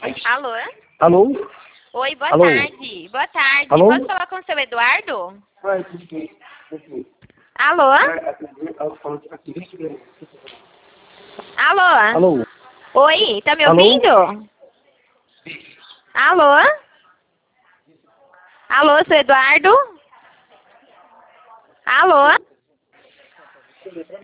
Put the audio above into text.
Alô? Alô? Oi, boa Alô? tarde. Boa tarde. Alô? Posso falar com o seu Eduardo? Alô? Alô? Alô? Oi, tá me Alô? ouvindo? Alô? Alô, seu Eduardo? Alô?